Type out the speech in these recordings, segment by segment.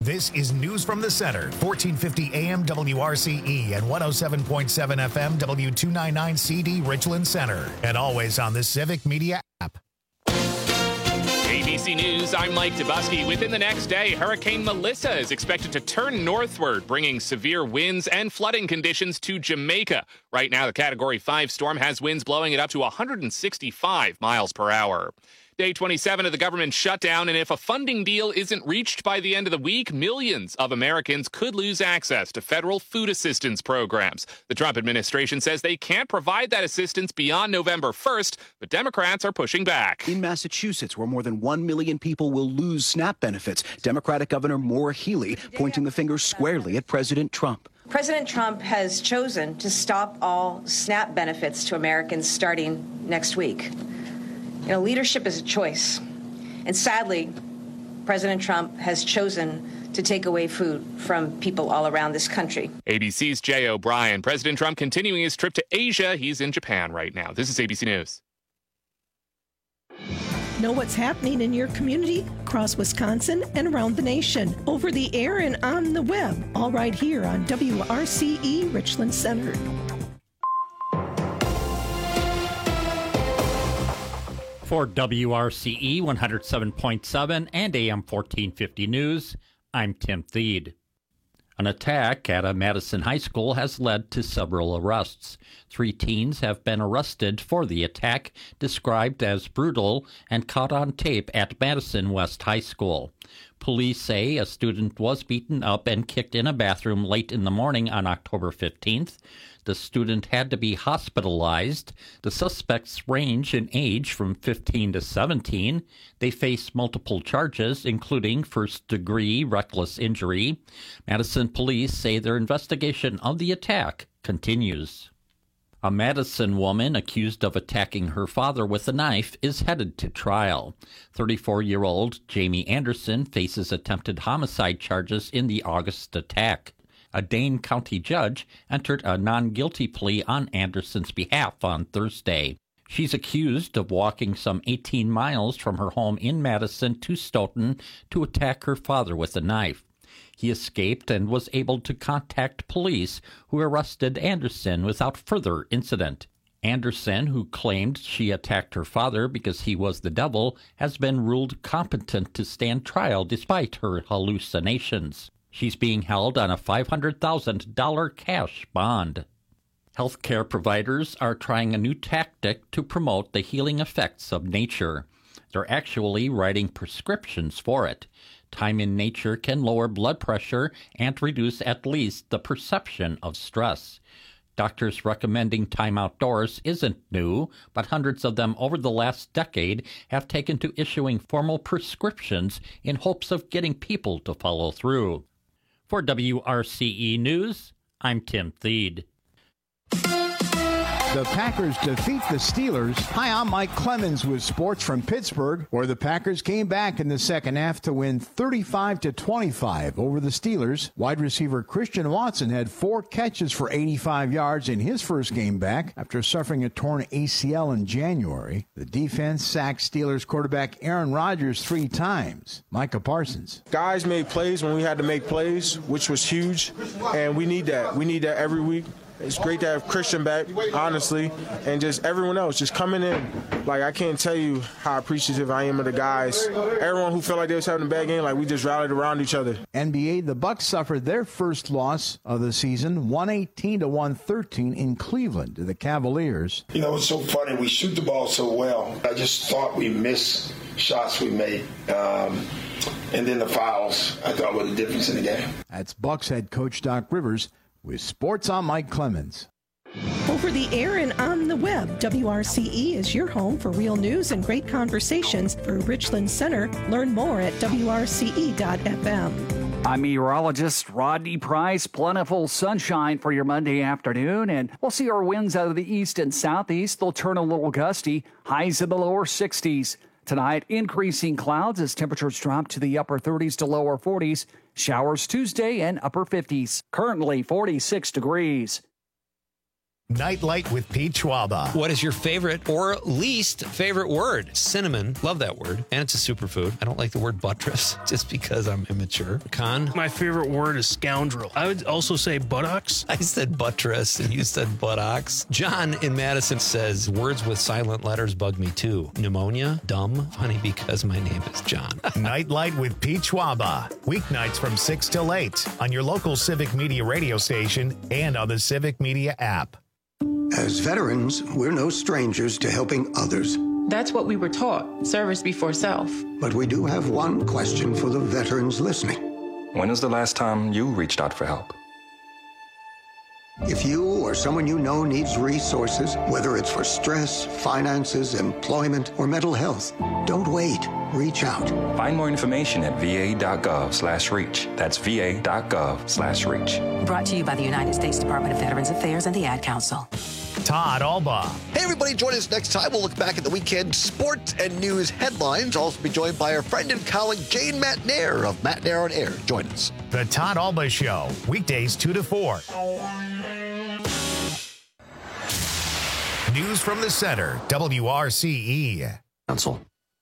This is News from the Center, 1450 AM WRCE and 107.7 FM W299CD Richland Center, and always on the Civic Media app. ABC News, I'm Mike Dubusky. Within the next day, Hurricane Melissa is expected to turn northward, bringing severe winds and flooding conditions to Jamaica. Right now, the Category 5 storm has winds blowing at up to 165 miles per hour. Day 27 of the government shutdown, and if a funding deal isn't reached by the end of the week, millions of Americans could lose access to federal food assistance programs. The Trump administration says they can't provide that assistance beyond November 1st, but Democrats are pushing back. In Massachusetts, where more than 1 million people will lose SNAP benefits, Democratic Governor Maura Healey pointing the finger squarely at President Trump. President Trump has chosen to stop all SNAP benefits to Americans starting next week. You know, leadership is a choice. And sadly, President Trump has chosen to take away food from people all around this country. ABC's Jay O'Brien. President Trump continuing his trip to Asia. He's in Japan right now. This is ABC News. Know what's happening in your community, across Wisconsin, and around the nation. Over the air and on the web. All right here on WRCE Richland Center. For WRCE 107.7 and AM 1450 News, I'm Tim Thede. An attack at a Madison high school has led to several arrests. 3 teens have been arrested for the attack, described as brutal and caught on tape at Madison West High School. Police say a student was beaten up and kicked in a bathroom late in the morning on October 15th. The student had to be hospitalized. The suspects range in age from 15 to 17. They face multiple charges, including first-degree reckless injury. Madison police say their investigation of the attack continues. A Madison woman accused of attacking her father with a knife is headed to trial. 34-year-old Jamie Anderson faces attempted homicide charges in the August attack. A Dane County judge entered a non-guilty plea on Anderson's behalf on Thursday. She's accused of walking some 18 miles from her home in Madison to Stoughton to attack her father with a knife. He escaped and was able to contact police, who arrested Anderson without further incident. Anderson, who claimed she attacked her father because he was the devil, has been ruled competent to stand trial despite her hallucinations. She's being held on a $500,000 cash bond. Healthcare providers are trying a new tactic to promote the healing effects of nature. They're actually writing prescriptions for it. Time in nature can lower blood pressure and reduce at least the perception of stress. Doctors recommending time outdoors isn't new, but hundreds of them over the last decade have taken to issuing formal prescriptions in hopes of getting people to follow through. For WRCE News, I'm Tim Thede. The Packers defeat the Steelers. Hi, I'm Mike Clemens with sports from Pittsburgh, where the Packers came back in the second half to win 35-25 over the Steelers. Wide receiver Christian Watson had 4 catches for 85 yards in his first game back after suffering a torn ACL in January. The defense sacked Steelers quarterback Aaron Rodgers 3 times. Micah Parsons. Guys made plays when we had to make plays, which was huge, and we need that. We need that every week. It's great to have Christian back, honestly, and just everyone else just coming in. Like, I can't tell you how appreciative I am of the guys. Everyone who felt like they was having a bad game, like, we just rallied around each other. NBA, the Bucks suffered their first loss of the season, 118-113 in Cleveland to the Cavaliers. You know, it's so funny. We shoot the ball so well. I just thought we missed shots we made. And then the fouls, I thought, were the difference in the game. That's Bucks head coach Doc Rivers. With sports, I'm Mike Clemens. Over the air and on the web, WRCE is your home for real news and great conversations. For Richland Center, learn more at WRCE.FM. I'm meteorologist Rodney Price. Plentiful sunshine for your Monday afternoon, and we'll see our winds out of the east and southeast. They'll turn a little gusty, highs in the lower 60s. Tonight, increasing clouds as temperatures drop to the upper 30s to lower 40s. Showers Tuesday and upper 50s. Currently 46 degrees. Nightlight with Pete Schwaba. What is your favorite or least favorite word? Cinnamon. Love that word. And it's a superfood. I don't like the word buttress just because I'm immature. Con? My favorite word is scoundrel. I would also say buttocks. I said buttress and you said buttocks. John in Madison says, words with silent letters bug me too. Pneumonia? Dumb? Funny because my name is John. Nightlight with Pete Schwaba. Weeknights from 6 till 8 on your local Civic Media radio station and on the Civic Media app. As veterans, we're no strangers to helping others. That's what we were taught, service before self. But we do have one question for the veterans listening. When was the last time you reached out for help? If you or someone you know needs resources, whether it's for stress, finances, employment, or mental health, don't wait. Reach out. Find more information at va.gov/reach. That's va.gov/reach. Brought to you by the United States Department of Veterans Affairs and the Ad Council. Todd Alba. Hey, everybody, join us next time. We'll look back at the weekend sports and news headlines. Also be joined by our friend and colleague, Jane Matnair of Matnair on Air. Join us. The Todd Alba Show, weekdays 2 to 4. News from the center, WRCE. Council.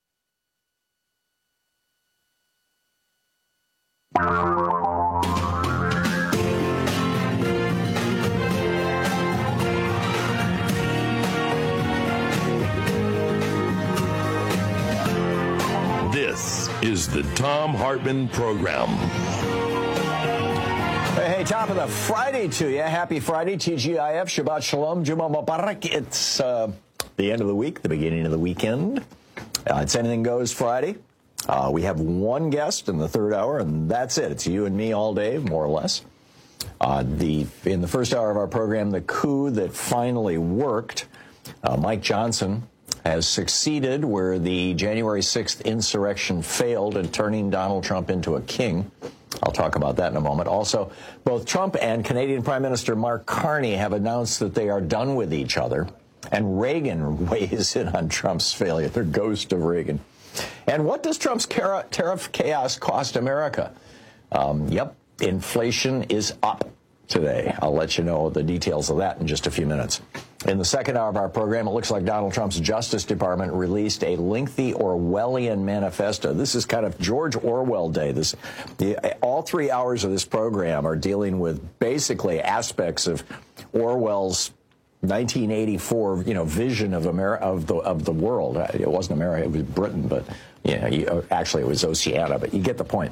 This is the Thom Hartmann Program. Hey, top of the Friday to you. Happy Friday, TGIF, Shabbat Shalom, Juma Mubarak. It's the end of the week, the beginning of the weekend. It's Anything Goes Friday. We have one guest in the third hour, and that's it. It's you and me all day, more or less. In the first hour of our program, the coup that finally worked, Mike Johnson has succeeded where the January 6th insurrection failed in turning Donald Trump into a king. I'll talk about that in a moment. Also, both Trump and Canadian Prime Minister Mark Carney have announced that they are done with each other. And Reagan weighs in on Trump's failure, the ghost of Reagan. And what does Trump's tariff chaos cost America? Inflation is up today. I'll let you know the details of that in just a few minutes. In the second hour of our program, it looks like Donald Trump's Justice Department released a lengthy Orwellian manifesto. This is kind of George Orwell Day. All 3 hours of this program are dealing with basically aspects of Orwell's 1984, vision of the world. It wasn't America; it was Britain, but actually it was Oceania. But you get the point.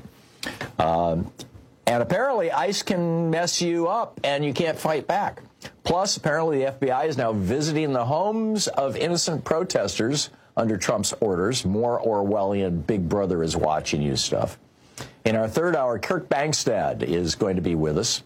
And apparently, ICE can mess you up, and you can't fight back. Plus, apparently, the FBI is now visiting the homes of innocent protesters under Trump's orders. More Orwellian Big Brother is watching you stuff. In our third hour, Kirk Bangstad is going to be with us.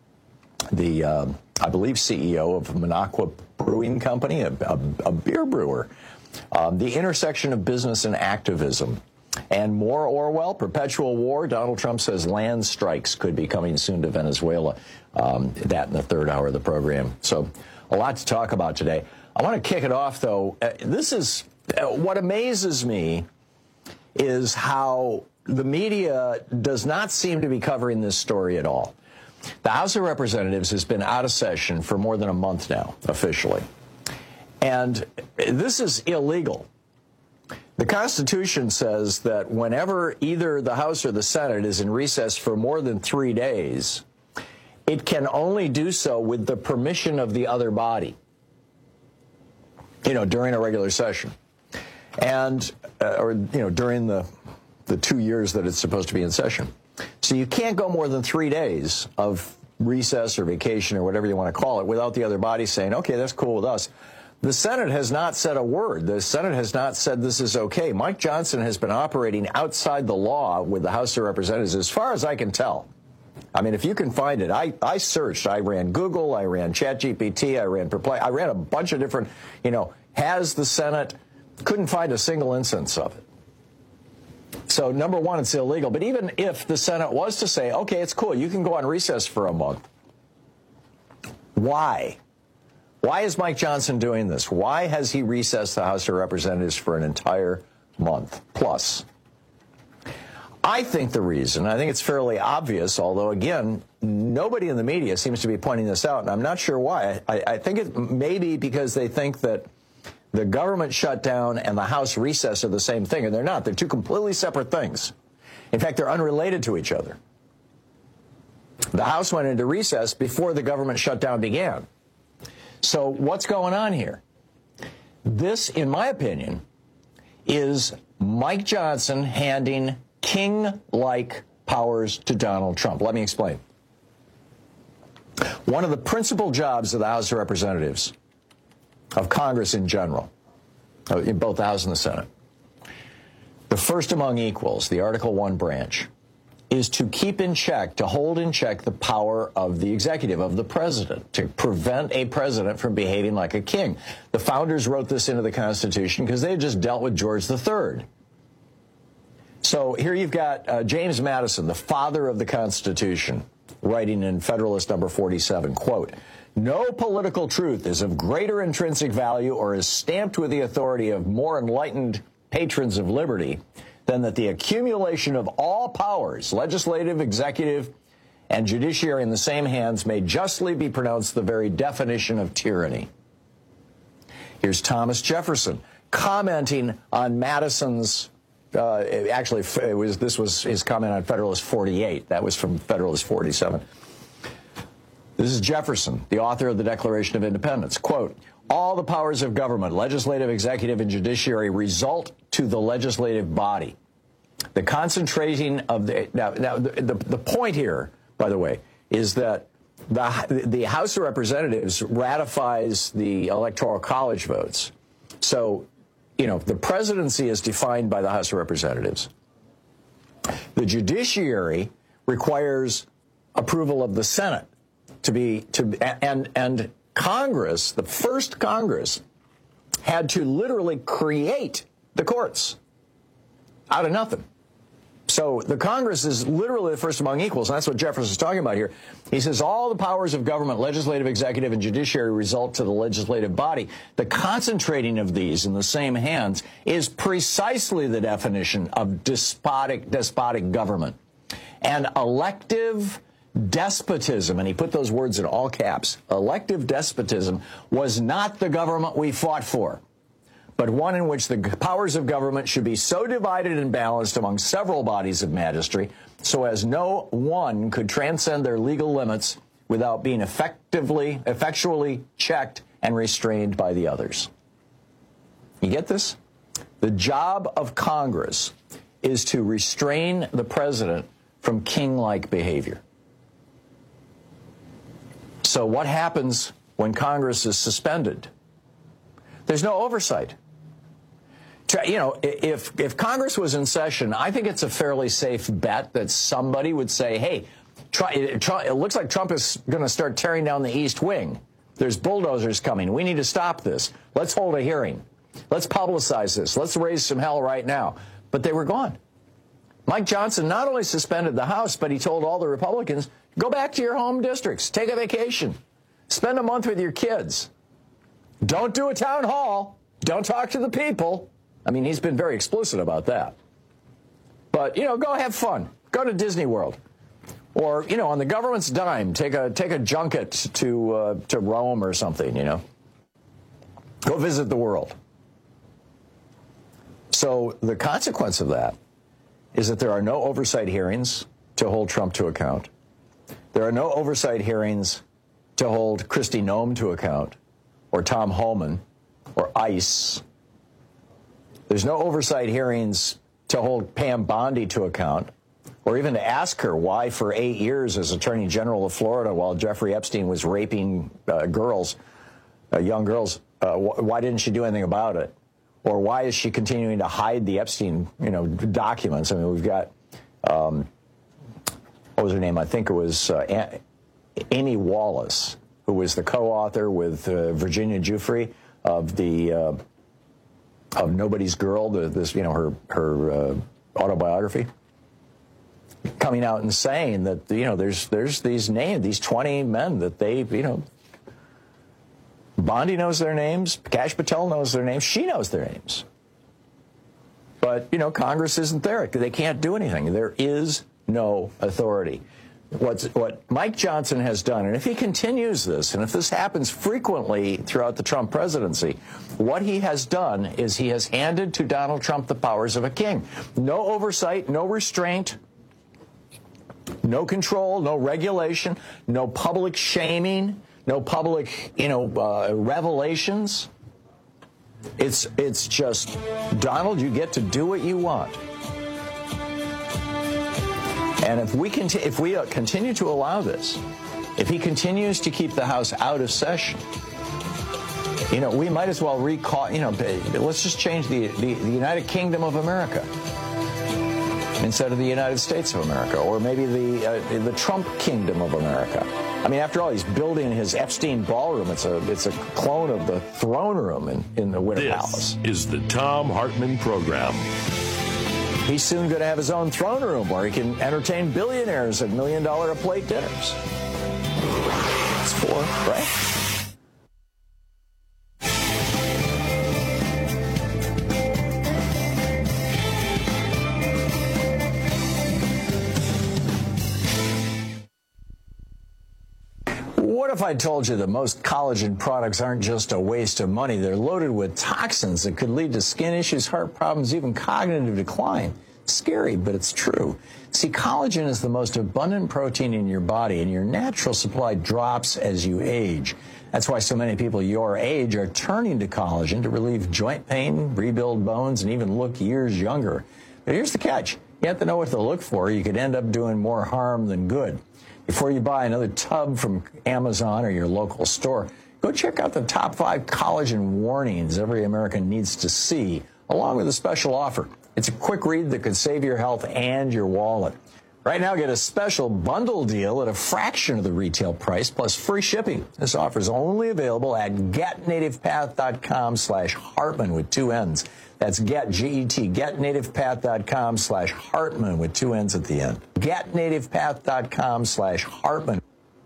I believe, CEO of Minocqua Brewing Company, a beer brewer. The intersection of business and activism. And more Orwell, perpetual war. Donald Trump says land strikes could be coming soon to Venezuela. That in the third hour of the program. So a lot to talk about today. I want to kick it off, though. This is what amazes me is how the media does not seem to be covering this story at all. The House of Representatives has been out of session for more than a month now, officially. And this is illegal. The Constitution says that whenever either the House or the Senate is in recess for more than 3 days, it can only do so with the permission of the other body, during a regular session. And, during the 2 years that it's supposed to be in session. So you can't go more than 3 days of recess or vacation or whatever you want to call it without the other body saying, okay, that's cool with us. The Senate has not said a word. The Senate has not said this is okay. Mike Johnson has been operating outside the law with the House of Representatives as far as I can tell. I mean, if you can find it, I searched. I ran Google, I ran ChatGPT, I ran Perplex. I ran a bunch of different, has the Senate, couldn't find a single instance of it. So, number one, it's illegal. But even if the Senate was to say, okay, it's cool, you can go on recess for a month, why? Why is Mike Johnson doing this? Why has he recessed the House of Representatives for an entire month plus? I think the reason, I think it's fairly obvious, although, again, nobody in the media seems to be pointing this out, and I'm not sure why. I think it may be because they think that the government shutdown and the House recess are the same thing, and they're not. They're two completely separate things. In fact, they're unrelated to each other. The House went into recess before the government shutdown began. So what's going on here? This, in my opinion, is Mike Johnson handing king-like powers to Donald Trump. Let me explain. One of the principal jobs of the House of Representatives, of Congress in general, in both the House and the Senate, the first among equals, the Article I branch, is to keep in check, to hold in check the power of the executive, of the president, to prevent a president from behaving like a king. The founders wrote this into the Constitution because they had just dealt with George III. So here you've got James Madison, the father of the Constitution, writing in Federalist number 47, quote, "No political truth is of greater intrinsic value or is stamped with the authority of more enlightened patrons of liberty than that the accumulation of all powers, legislative, executive, and judiciary in the same hands may justly be pronounced the very definition of tyranny." Here's Thomas Jefferson commenting on Madison's this was his comment on Federalist 48. That was from Federalist 47. This is Jefferson, the author of the Declaration of Independence. Quote, "All the powers of government, legislative, executive, and judiciary result to the legislative body. The concentrating of the point here, by the way, is that the House of Representatives ratifies the Electoral College votes. So, you know, the presidency is defined by the House of Representatives. The judiciary requires approval of the Senate and Congress, the first Congress, had to literally create the courts out of nothing. So the Congress is literally the first among equals, and that's what Jefferson's talking about here. He says all the powers of government, legislative, executive, and judiciary result to the legislative body. The concentrating of these in the same hands is precisely the definition of despotic government. And elective despotism, and he put those words in all caps, elective despotism was not the government we fought for, but one in which the powers of government should be so divided and balanced among several bodies of magistracy so as no one could transcend their legal limits without being effectually checked and restrained by the others. You get this? The job of Congress is to restrain the president from king-like behavior. So what happens when Congress is suspended? There's no oversight. You know, if Congress was in session, I think it's a fairly safe bet that somebody would say, hey, it looks like Trump is going to start tearing down the East Wing. There's bulldozers coming. We need to stop this. Let's hold a hearing. Let's publicize this. Let's raise some hell right now. But they were gone. Mike Johnson not only suspended the House, but he told all the Republicans, go back to your home districts. Take a vacation. Spend a month with your kids. Don't do a town hall. Don't talk to the people. I mean, he's been very explicit about that. But, you know, go have fun. Go to Disney World. Or, you know, on the government's dime, take a junket to Rome or something, you know. Go visit the world. So the consequence of that is that there are no oversight hearings to hold Trump to account. There are no oversight hearings to hold Kristi Noem to account, or Tom Homan, or ICE. There's no oversight hearings to hold Pam Bondi to account, or even to ask her why for 8 years as Attorney General of Florida while Jeffrey Epstein was raping young girls, why didn't she do anything about it? Or why is she continuing to hide the Epstein, documents? I mean, we've got, what was her name? I think it was Amy Wallace, who was the co-author with Virginia Giuffre of the of Nobody's Girl, her autobiography, coming out and saying that there's these 20 men that they Bondi knows their names, Kash Patel knows their names, she knows their names. But, Congress isn't there. They can't do anything. There is no authority. What Mike Johnson has done, and if he continues this, and if this happens frequently throughout the Trump presidency, what he has done is he has handed to Donald Trump the powers of a king. No oversight, no restraint, no control, no regulation, no public shaming, no public, revelations. It's just, Donald, you get to do what you want. And if we continue to allow this, if he continues to keep the House out of session, we might as well recall, let's just change the United Kingdom of America instead of the United States of America, or maybe the Trump Kingdom of America. I mean, after all, he's building his Epstein ballroom. It's a clone of the throne room in the Winter Palace. This is the Thom Hartmann Program. He's soon going to have his own throne room where he can entertain billionaires at $1 million a plate dinners. That's 4, right? What if I told you that most collagen products aren't just a waste of money? They're loaded with toxins that could lead to skin issues, heart problems, even cognitive decline. Scary, but it's true. See, collagen is the most abundant protein in your body, and your natural supply drops as you age. That's why so many people your age are turning to collagen to relieve joint pain, rebuild bones, and even look years younger. But here's the catch. You have to know what to look for. You could end up doing more harm than good. Before you buy another tub from Amazon or your local store, go check out the top 5 collagen warnings every American needs to see, along with a special offer. It's a quick read that could save your health and your wallet. Right now, get a special bundle deal at a fraction of the retail price, plus free shipping. This offer is only available at getnativepath.com/Hartmann with 2 N's. That's getnativepath.com/Hartmann with 2 N's at the end. Getnativepath.com/Hartmann.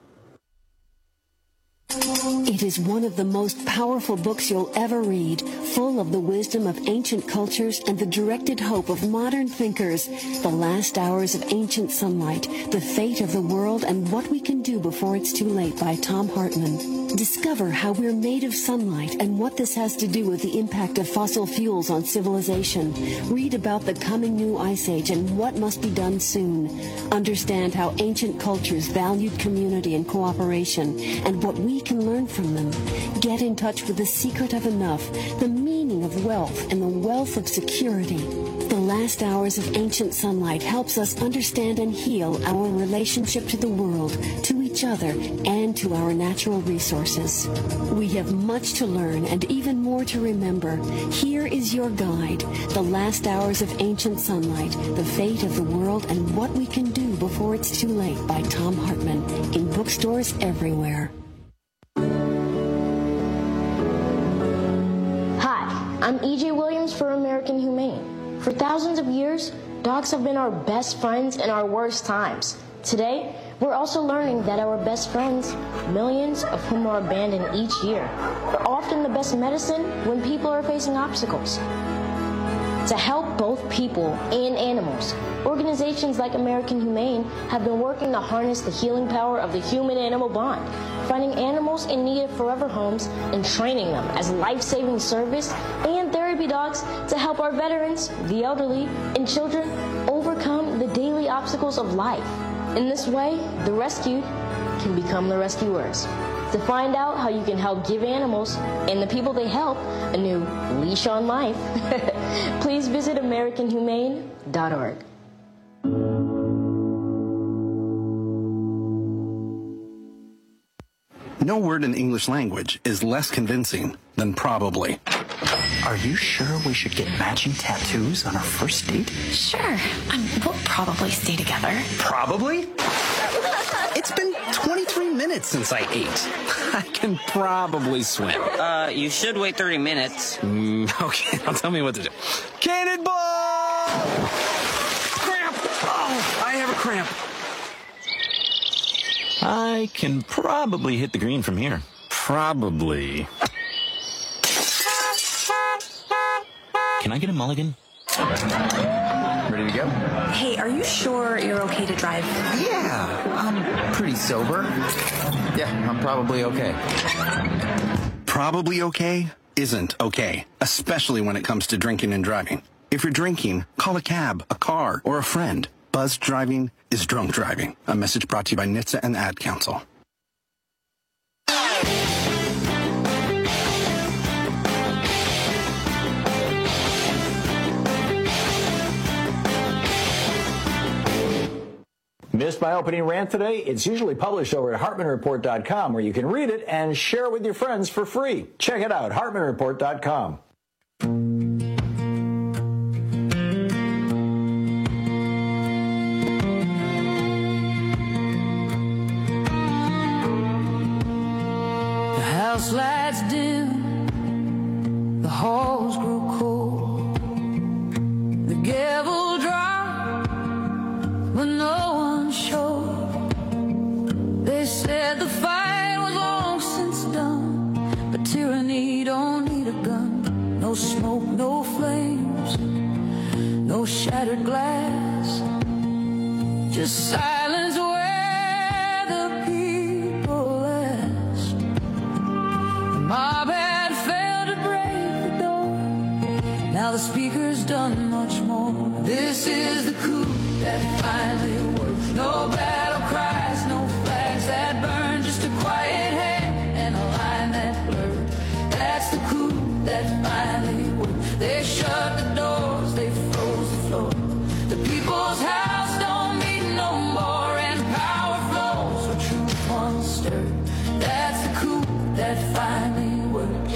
It is one of the most powerful books you'll ever read, full of the wisdom of ancient cultures and the directed hope of modern thinkers. The Last Hours of Ancient Sunlight, The Fate of the World and What We Can Do Before It's Too Late by Thom Hartmann. Discover how we're made of sunlight and what this has to do with the impact of fossil fuels on civilization. Read about the coming new ice age and what must be done soon. Understand how ancient cultures valued community and cooperation and what we can learn from them. Get in touch with the secret of enough, the meaning of wealth, and the wealth of security. The Last Hours of Ancient Sunlight helps us understand and heal our relationship to the world, to each other, and to our natural resources. We have much to learn and even more to remember. Here is your guide, The Last Hours of Ancient Sunlight, The Fate of the World, and What We Can Do Before It's Too Late by Thom Hartmann, in bookstores everywhere. I'm E.J. Williams for American Humane. For thousands of years, dogs have been our best friends in our worst times. Today, we're also learning that our best friends, millions of whom are abandoned each year, are often the best medicine when people are facing obstacles. To help both people and animals, organizations like American Humane have been working to harness the healing power of the human-animal bond, finding animals in need of forever homes and training them as life-saving service and therapy dogs to help our veterans, the elderly, and children overcome the daily obstacles of life. In this way, the rescued can become the rescuers. To find out how you can help give animals and the people they help a new leash on life, please visit AmericanHumane.org. No word in the English language is less convincing than probably. Are you sure we should get matching tattoos on our first date? Sure. We'll probably stay together. Probably? It's been 23 minutes since I ate. I can probably swim. You should wait 30 minutes. Okay, now tell me what to do. Cannonball! Cramp! Oh, I have a cramp. I can probably hit the green from here. Probably. Can I get a mulligan? Ready to go? Hey, are you sure you're okay to drive? Yeah, I'm pretty sober. Yeah, I'm probably okay. Probably okay isn't okay, especially when it comes to drinking and driving. If you're drinking, call a cab, a car, or a friend. Buzzed driving is drunk driving. A message brought to you by NHTSA and the Ad Council. Missed my opening rant today? It's usually published over at HartmanReport.com, where you can read it and share it with your friends for free. Check it out, HartmanReport.com. The house lights dim, the halls grew cold, the gavel dropped, but no one showed. They said the fight was long since done, but tyranny don't need a gun. No smoke, no flames, no shattered glass, just silence where the people ask. The mob had failed to break the door, now the speaker's done much more. This is the coup that finally works. No battle cries, no flags that burn, just a quiet hand and a line that blurs. That's the coup that finally works. They shut the doors, they froze the floor. The people's house don't meet no more, and power flows where truth once stirred. That's the coup that finally works.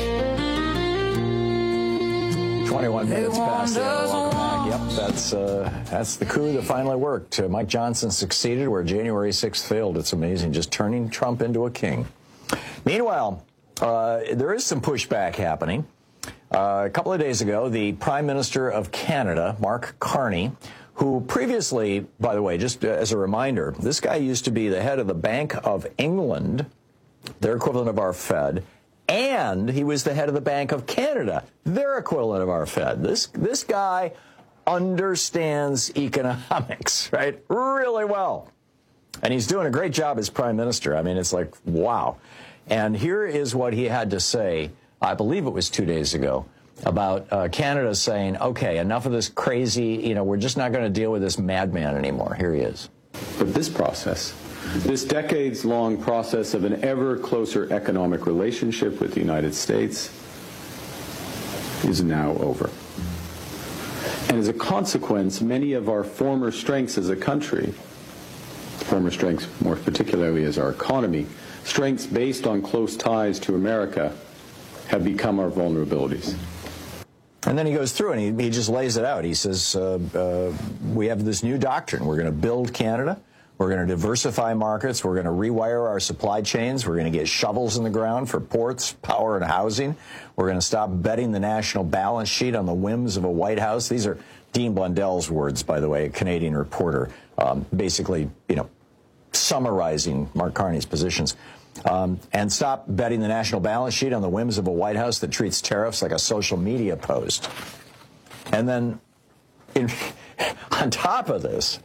21 minutes past the hour. Yep, that's the coup that finally worked. Mike Johnson succeeded where January 6th failed. It's amazing, just turning Trump into a king. Meanwhile, there is some pushback happening. A couple of days ago, the Prime Minister of Canada, Mark Carney, who previously, by the way, just as a reminder, this guy used to be the head of the Bank of England, their equivalent of our Fed, and he was the head of the Bank of Canada, their equivalent of our Fed. This guy understands economics, right, really well. And he's doing a great job as Prime Minister. I mean, it's like, wow. And here is what he had to say, I believe it was 2 days ago, about Canada saying, okay, enough of this crazy, we're just not going to deal with this madman anymore. Here he is. But this process, this decades-long process of an ever closer economic relationship with the United States is now over. And as a consequence, many of our former strengths as a country, former strengths more particularly as our economy, strengths based on close ties to America, have become our vulnerabilities. And then he goes through and he just lays it out. He says, we have this new doctrine. We're going to build Canada. We're going to diversify markets. We're going to rewire our supply chains. We're going to get shovels in the ground for ports, power, and housing. We're going to stop betting the national balance sheet on the whims of a White House. These are Dean Blundell's words, by the way, a Canadian reporter, basically, summarizing Mark Carney's positions. And stop betting the national balance sheet on the whims of a White House that treats tariffs like a social media post. And then on top of this,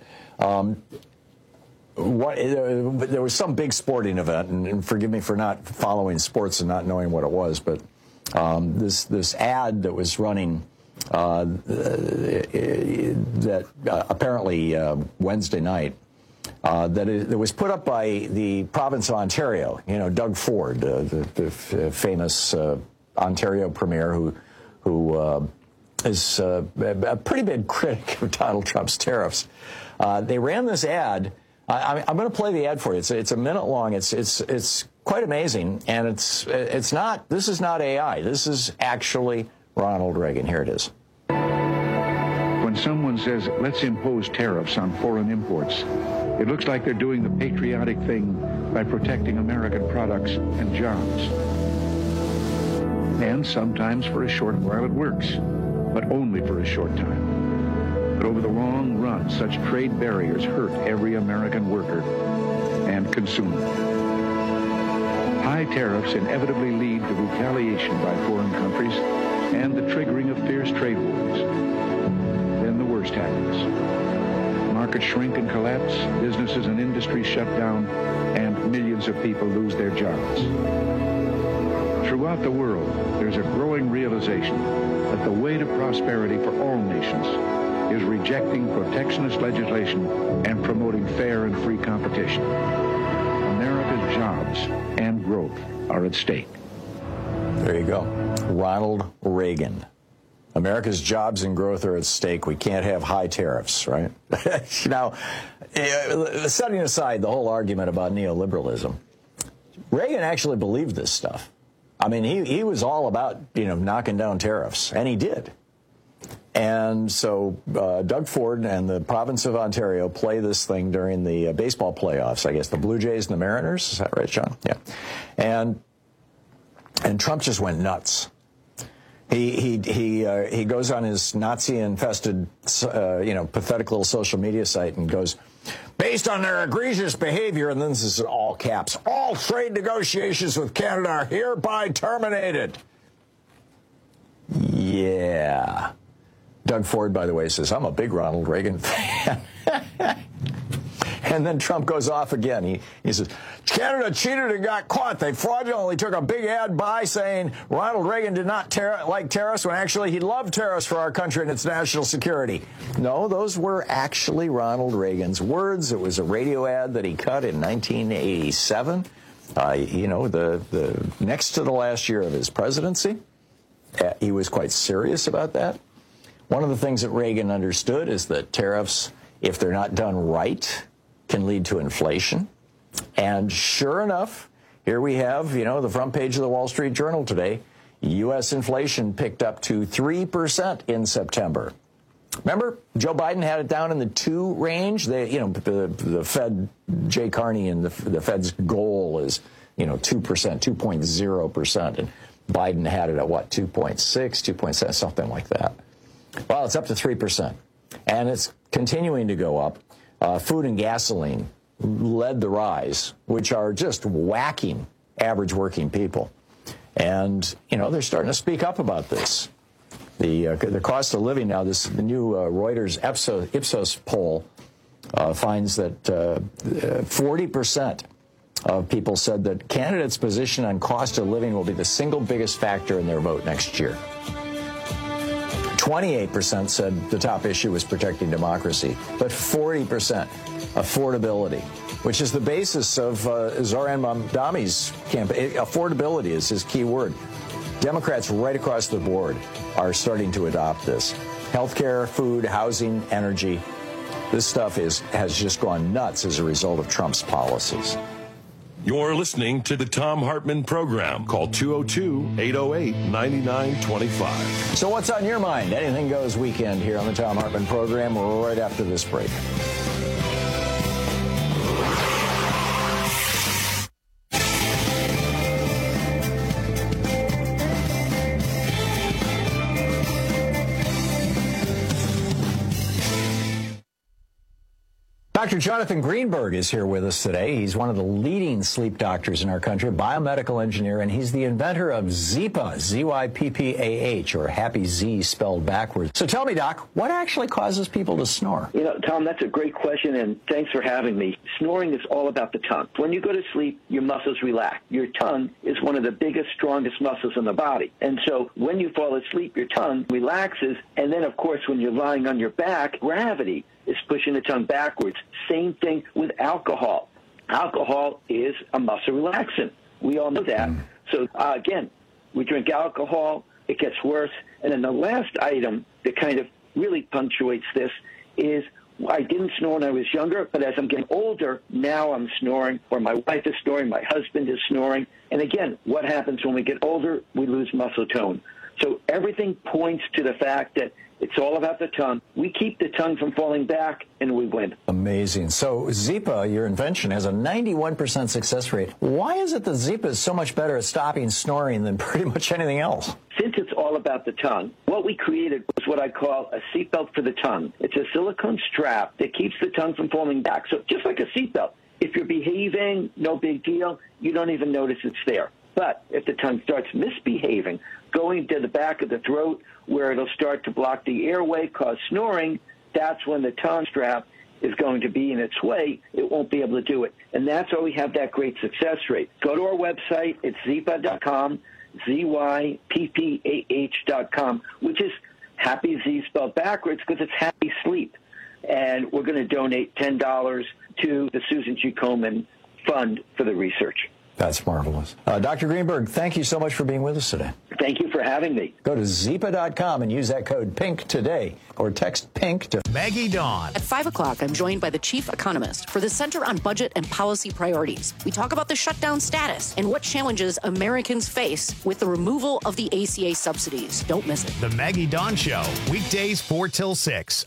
there was some big sporting event, and forgive me for not following sports and not knowing what it was, but this ad that was running that apparently Wednesday night, that was put up by the province of Ontario. Doug Ford, the famous Ontario premier who is a pretty big critic of Donald Trump's tariffs. They ran this ad. I'm going to play the ad for you. It's a minute long. It's quite amazing, and it's not. This is not AI. This is actually Ronald Reagan. Here it is. When someone says, let's impose tariffs on foreign imports, it looks like they're doing the patriotic thing by protecting American products and jobs. And sometimes for a short while it works, but only for a short time. But over the long run, such trade barriers hurt every American worker and consumer. High tariffs inevitably lead to retaliation by foreign countries and the triggering of fierce trade wars. these tactics. Markets shrink and collapse, businesses and industries shut down, and millions of people lose their jobs. Throughout the world, there's a growing realization that the way to prosperity for all nations is rejecting protectionist legislation and promoting fair and free competition. America's jobs and growth are at stake. There you go. Ronald Reagan. America's jobs and growth are at stake. We can't have high tariffs, right? Now, setting aside the whole argument about neoliberalism, Reagan actually believed this stuff. I mean, he was all about, knocking down tariffs, and he did. And so Doug Ford and the province of Ontario play this thing during the baseball playoffs, I guess, the Blue Jays and the Mariners. Is that right, John? Yeah. And Trump just went nuts. He goes on his Nazi-infested, pathetic little social media site and goes, based on their egregious behavior, and then this is in all caps, all trade negotiations with Canada are hereby terminated. Yeah. Doug Ford, by the way, says, I'm a big Ronald Reagan fan. And then Trump goes off again. He says, Canada cheated and got caught. They fraudulently took a big ad by saying Ronald Reagan did not like tariffs when actually he loved tariffs for our country and its national security. No, those were actually Ronald Reagan's words. It was a radio ad that he cut in 1987, the next to the last year of his presidency. He was quite serious about that. One of the things that Reagan understood is that tariffs, if they're not done right, can lead to inflation. And sure enough, here we have, the front page of the Wall Street Journal today. U.S. inflation picked up to 3% in September. Remember, Joe Biden had it down in the 2 range. The Fed, Jay Carney, and the Fed's goal is, 2%, 2.0%. And Biden had it at, 2.6, 2.7, something like that. Well, it's up to 3%. And it's continuing to go up. Food and gasoline led the rise, which are just whacking average working people. And, they're starting to speak up about this. The cost of living now, the new Reuters Ipsos poll finds that 40% of people said that candidates' position on cost of living will be the single biggest factor in their vote next year. 28% said the top issue was protecting democracy, but 40% affordability, which is the basis of Zoran Mamdani's campaign. Affordability is his key word. Democrats right across the board are starting to adopt this. Healthcare, food, housing, energy. This stuff has just gone nuts as a result of Trump's policies. You're listening to the Thom Hartmann Program. Call 202-808-9925. So what's on your mind? Anything Goes weekend here on the Thom Hartmann Program right after this break. Dr. Jonathan Greenberg is here with us today. He's one of the leading sleep doctors in our country, biomedical engineer, and he's the inventor of Zyppah, Z-Y-P-P-A-H, or Happy Z spelled backwards. So tell me, Doc, what actually causes people to snore? Tom, that's a great question, and thanks for having me. Snoring is all about the tongue. When you go to sleep, your muscles relax. Your tongue is one of the biggest, strongest muscles in the body. And so when you fall asleep, your tongue relaxes, and then, of course, when you're lying on your back, gravity is pushing the tongue backwards. Same thing with alcohol. Alcohol is a muscle relaxant. We all know that. So, again, we drink alcohol, it gets worse. And then the last item that kind of really punctuates this is I didn't snore when I was younger, but as I'm getting older, now I'm snoring, or my wife is snoring, my husband is snoring. And again, what happens when we get older? We lose muscle tone. So everything points to the fact that it's all about the tongue. We keep the tongue from falling back, and we win. Amazing. So Zyppah, your invention, has a 91% success rate. Why is it that Zyppah is so much better at stopping snoring than pretty much anything else? Since it's all about the tongue, what we created was what I call a seatbelt for the tongue. It's a silicone strap that keeps the tongue from falling back. So just like a seatbelt, if you're behaving, no big deal. You don't even notice it's there. But if the tongue starts misbehaving, going to the back of the throat where it'll start to block the airway, cause snoring, that's when the tongue strap is going to be in its way. It won't be able to do it. And that's why we have that great success rate. Go to our website. It's zyppah.com, ZYPPAH.com, which is happy Z spelled backwards because it's happy sleep. And we're going to donate $10 to the Susan G. Komen Fund for the research. That's marvelous. Dr. Greenberg, thank you so much for being with us today. Thank you for having me. Go to zyppah.com and use that code PINK today, or text PINK to Maggie Dawn. At 5 o'clock, I'm joined by the chief economist for the Center on Budget and Policy Priorities. We talk about the shutdown status and what challenges Americans face with the removal of the ACA subsidies. Don't miss it. The Maggie Dawn Show, weekdays 4 till 6.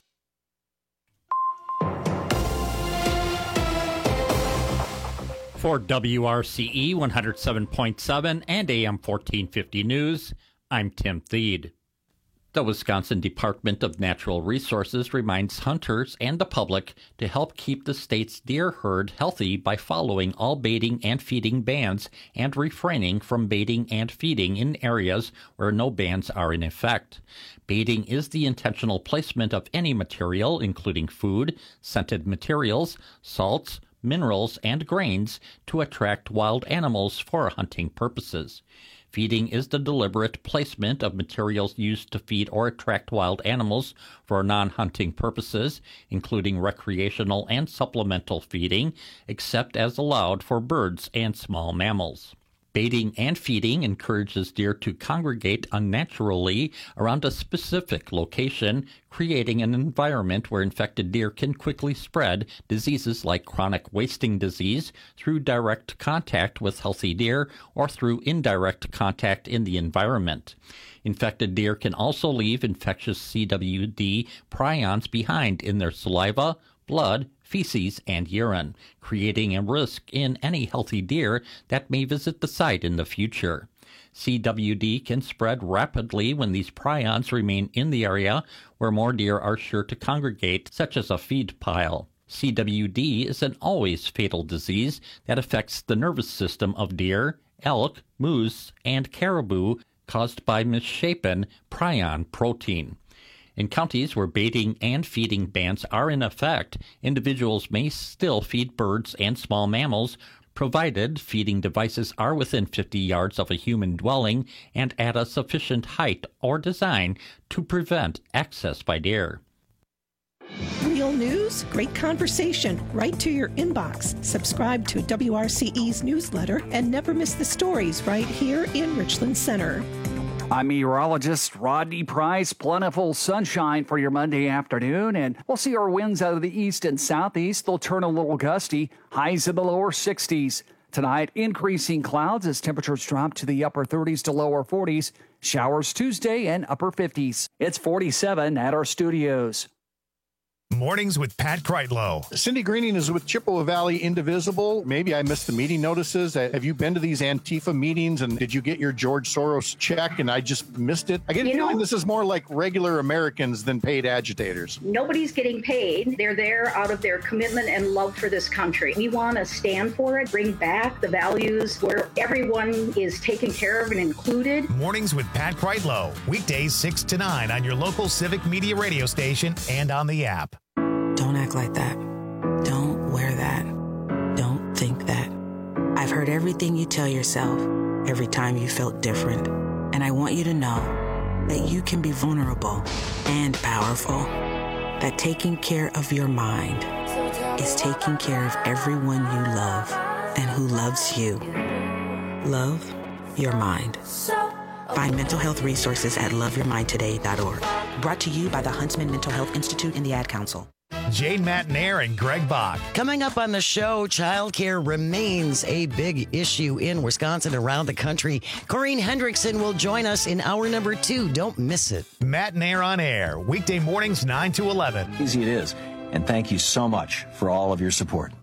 For WRCE 107.7 and AM 1450 News, I'm Tim Thede. The Wisconsin Department of Natural Resources reminds hunters and the public to help keep the state's deer herd healthy by following all baiting and feeding bans and refraining from baiting and feeding in areas where no bans are in effect. Baiting is the intentional placement of any material, including food, scented materials, salts, minerals, and grains to attract wild animals for hunting purposes. Feeding is the deliberate placement of materials used to feed or attract wild animals for non-hunting purposes, including recreational and supplemental feeding, except as allowed for birds and small mammals. Baiting and feeding encourages deer to congregate unnaturally around a specific location, creating an environment where infected deer can quickly spread diseases like chronic wasting disease through direct contact with healthy deer or through indirect contact in the environment. Infected deer can also leave infectious CWD prions behind in their saliva, blood, feces, and urine, creating a risk in any healthy deer that may visit the site in the future. CWD can spread rapidly when these prions remain in the area where more deer are sure to congregate, such as a feed pile. CWD is an always fatal disease that affects the nervous system of deer, elk, moose, and caribou, caused by misshapen prion protein. In counties where baiting and feeding bans are in effect, individuals may still feed birds and small mammals, provided feeding devices are within 50 yards of a human dwelling and at a sufficient height or design to prevent access by deer. Real news, great conversation, right to your inbox. Subscribe to WRCE's newsletter and never miss the stories right here in Richland Center. I'm meteorologist Rodney Price. Plentiful sunshine for your Monday afternoon, and we'll see our winds out of the east and southeast. They'll turn a little gusty, highs in the lower 60s. Tonight, increasing clouds as temperatures drop to the upper 30s to lower 40s. Showers Tuesday and upper 50s. It's 47 at our studios. Mornings with Pat Kreitlow. Cindy Greening is with Chippewa Valley Indivisible. Maybe I missed the meeting notices. Have you been to these Antifa meetings, and did you get your George Soros check and I just missed it? I get a feeling this is more like regular Americans than paid agitators. Nobody's getting paid. They're there out of their commitment and love for this country. We want to stand for it, bring back the values where everyone is taken care of and included. Mornings with Pat Kreitlow. Weekdays 6 to 9 on your local Civic Media radio station and on the app. Don't act like that. Don't wear that. Don't think that. I've heard everything you tell yourself every time you felt different. And I want you to know that you can be vulnerable and powerful. That taking care of your mind is taking care of everyone you love and who loves you. Love your mind. Find mental health resources at loveyourmindtoday.org. Brought to you by the Huntsman Mental Health Institute and the Ad Council. Jane Matnair and Greg Bach. Coming up on the show, childcare remains a big issue in Wisconsin and around the country. Corinne Hendrickson will join us in hour number 2. Don't miss it. Matnair on air, weekday mornings 9 to 11. Easy it is. And thank you so much for all of your support.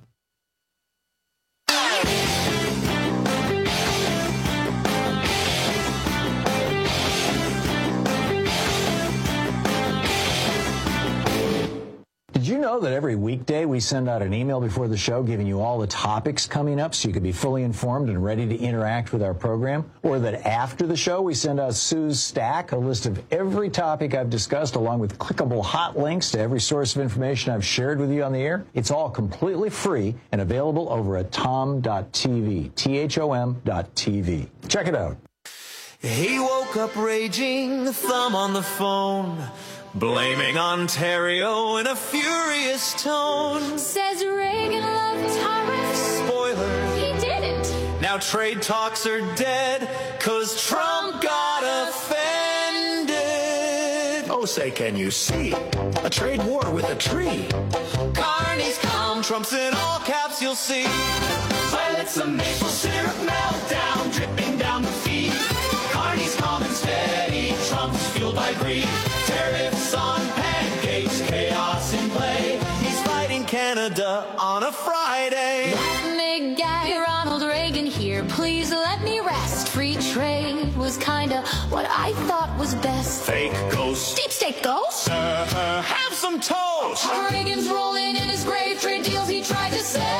Did you know know that every weekday we send out an email before the show giving you all the topics coming up so you can be fully informed and ready to interact with our program? Or that after the show we send out Sue's Stack, a list of every topic I've discussed along with clickable hot links to every source of information I've shared with you on the air? It's all completely free and available over at tom.tv, THOM.tv. Check it out. He woke up raging, the thumb on the phone, blaming Ontario in a furious tone. Says Reagan loved tariffs. Spoiler, he didn't. Now trade talks are dead, 'cause Trump got offended. Oh, say, can you see a trade war with a tree? Carney's come, Trump's in all caps, you'll see. Let some maple syrup melt down, dripping down the feet. Carney's calm and steady, Trump's fueled by greed. Tariffs on pancakes, chaos in play. He's fighting Canada on a Friday. Let me get Ronald Reagan here, please let me rest. Free trade was kinda what I thought was best. Fake ghost. Deep state ghost? Have some toast. Reagan's rolling in his grave, trade deals he tried to say.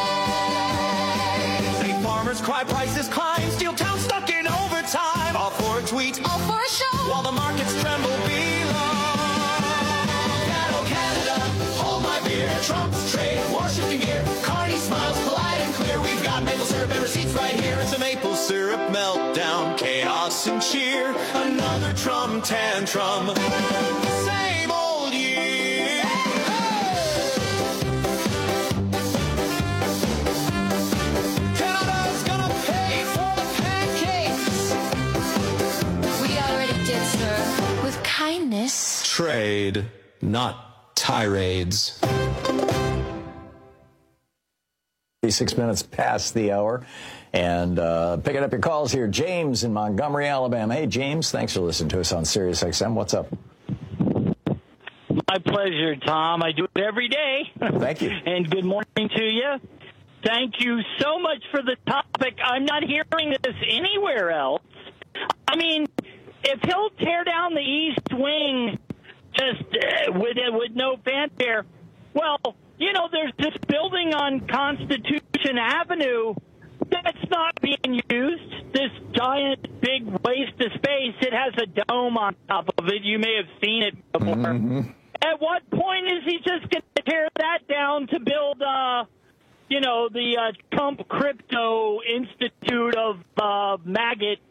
Farmers cry, prices climb, steel town stuck in overtime. All for a tweet, all for a show, while the markets tremble below. Cattle Canada, hold my beer. Trump's trade war shifting gear. Carney smiles polite and clear. We've got maple syrup and receipts right here. It's a maple syrup meltdown, chaos and cheer. Another Trump tantrum. Same old year. Kindness. Trade, not tirades. 6 minutes past the hour. And picking up your calls here, James in Montgomery, Alabama. Hey, James, thanks for listening to us on Sirius XM. What's up? My pleasure, Tom. I do it every day. Thank you. And good morning to you. Thank you so much for the topic. I'm not hearing this anywhere else. I mean, if he'll tear down the East Wing just with no fanfare, well, you know, there's this building on Constitution Avenue that's not being used, this giant big waste of space. It has a dome on top of it. You may have seen it before. Mm-hmm. At what point is he just going to tear that down to build, you know, the Trump Crypto Institute of Maggot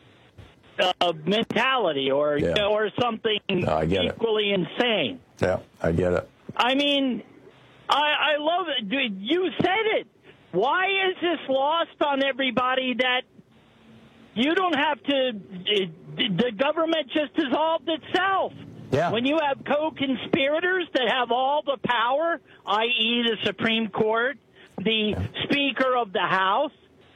mentality or you know, or something equally insane? Yeah, I get it. I mean, I love it. Dude, you said it. Why is this lost on everybody that you don't have to, the government just dissolved itself? Yeah. When you have co-conspirators that have all the power, i.e. the Supreme Court, the Speaker of the House,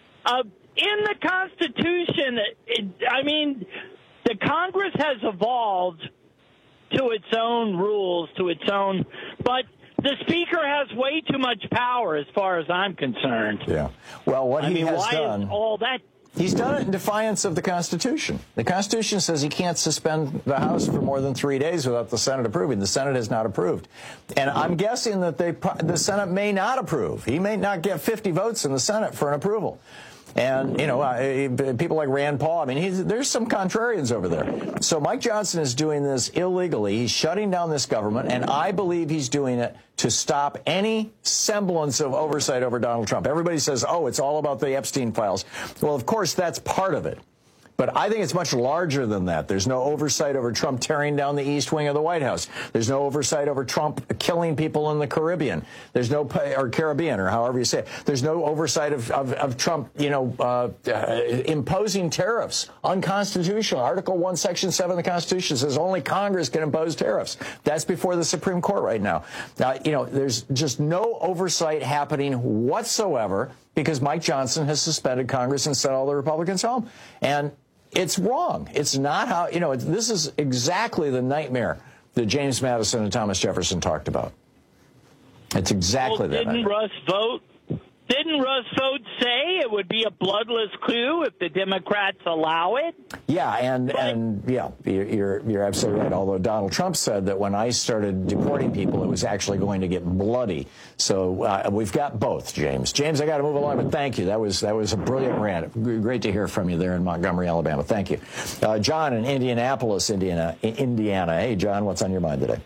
in the Constitution, I mean, the Congress has evolved to its own rules, to its own, but the Speaker has way too much power as far as I'm concerned. Yeah. Well, what he has done, is all that? He's done it in defiance of the Constitution. The Constitution says he can't suspend the House for more than 3 days without the Senate approving. The Senate has not approved. And I'm guessing that the Senate may not approve. He may not get 50 votes in the Senate for an approval. And, you know, people like Rand Paul, I mean, there's some contrarians over there. So Mike Johnson is doing this illegally. He's shutting down this government, and I believe he's doing it to stop any semblance of oversight over Donald Trump. Everybody says, oh, it's all about the Epstein files. Well, of course, that's part of it. But I think it's much larger than that. There's no oversight over Trump tearing down the East Wing of the White House. There's no oversight over Trump killing people in the Caribbean. There's no, or Caribbean, or however you say it. There's no oversight of Trump, you know, imposing tariffs. Unconstitutional. Article 1, Section 7 of the Constitution says only Congress can impose tariffs. That's before the Supreme Court right now. Now, you know, there's just no oversight happening whatsoever because Mike Johnson has suspended Congress and sent all the Republicans home. And it's wrong. It's not how, you know, this is exactly the nightmare that James Madison and Thomas Jefferson talked about. It's exactly that. Didn't Russ vote Didn't Roosevelt say it would be a bloodless coup if the Democrats allow it? Yeah, and yeah, you're absolutely right. Although Donald Trump said that when ICE started deporting people, it was actually going to get bloody. So we've got both, James. James, I got to move along, but thank you. That was a brilliant rant. Great to hear from you there in Montgomery, Alabama. Thank you, John in Indianapolis, Indiana. Hey, John, what's on your mind today?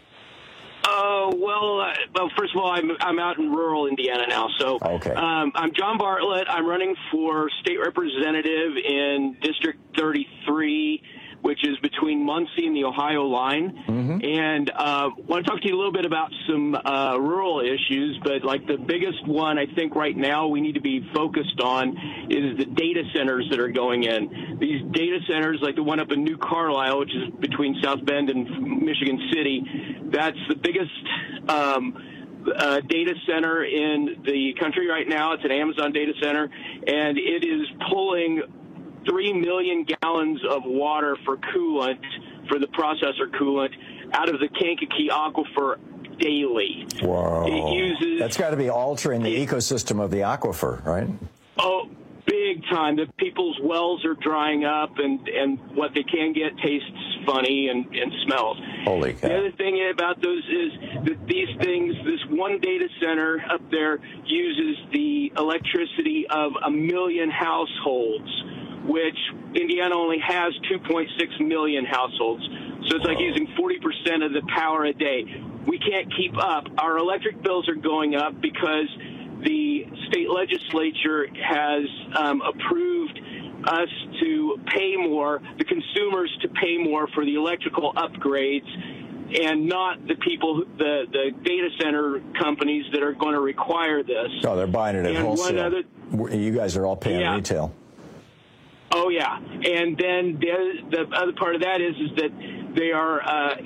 Well, first of all, I'm out in rural Indiana now. So okay. I'm John Bartlett. I'm running for state representative in District 33, which is between Muncie and the Ohio line. Mm-hmm. And want to talk to you a little bit about some rural issues. But like the biggest one, I think right now we need to be focused on is the data centers that are going in. These data centers, like the one up in New Carlisle, which is between South Bend and Michigan City, that's the biggest data center in the country right now. It's an Amazon data center, and it is pulling 3 million gallons of water for coolant, for the processor coolant, out of the Kankakee Aquifer daily. Whoa. It uses... That's got to be altering the ecosystem of the aquifer, right? Oh, big time. The people's wells are drying up, and what they can get tastes funny and smells. Holy cow. The other thing about those is that these things, this one data center up there uses the electricity of 1 million households, which Indiana only has 2.6 million households. So it's like using 40% of the power a day. We can't keep up. Our electric bills are going up because the state legislature has approved us to pay more, the consumers to pay more for the electrical upgrades, and not the people, the data center companies that are going to require this. Oh, they're buying it at wholesale. You guys are all paying retail. Oh yeah, and then the other part of that is that they are